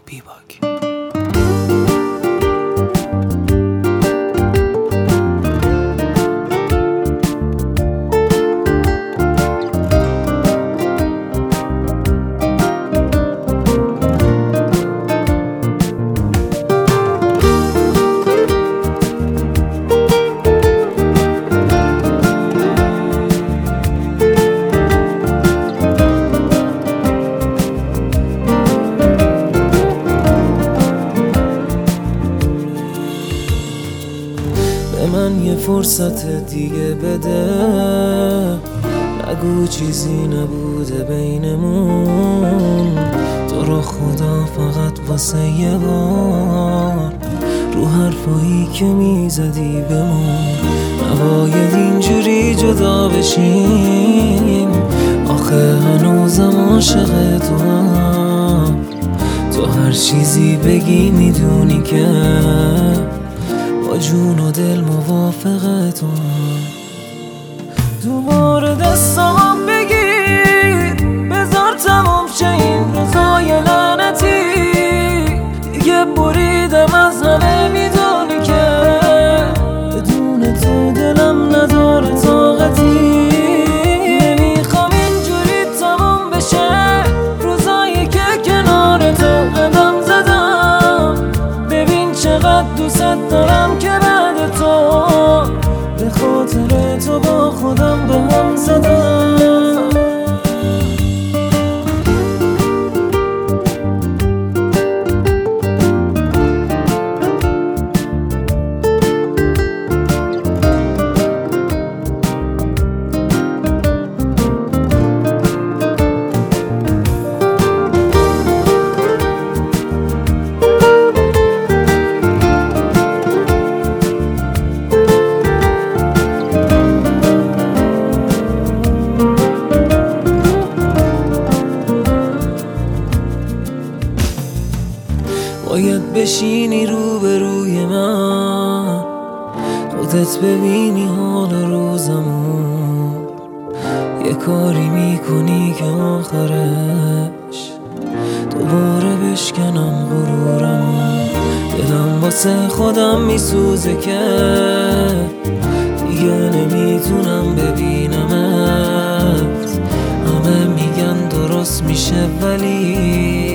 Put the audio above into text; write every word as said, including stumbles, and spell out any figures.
بیباک. به من یه فرصت دیگه بده، نگو چیزی نبوده بینمون. تو رو خدا فقط واسه یه بار رو حرفایی که میزدی بمون. نباید اینجوری جدا بشیم، آخه هنوزم عاشق تو هم. تو هر چیزی بگی میدونی که با جون و دل موافق تو هم. دوباره دستام بگیر، بذار تموم شه این روزای لعنتی. دیگه بریدم از همه، میدونی که بدون تو دلم نداره طاقتی. نمیخوام اینجوری تموم بشه روزایی که کنار تو قدم زدم. ببین چقدر دوست دارم که بعد تو به خاطر تو با خودم به هم زدم. باید بشینی روبروی من، خودت ببینی حال روزمو. یه کاری میکنی که آخرش دوباره بشکنم غرورمو. دلم واسه خودم میسوزه که دیگه نمیتونم ببینمت. همه میگن درست میشه ولی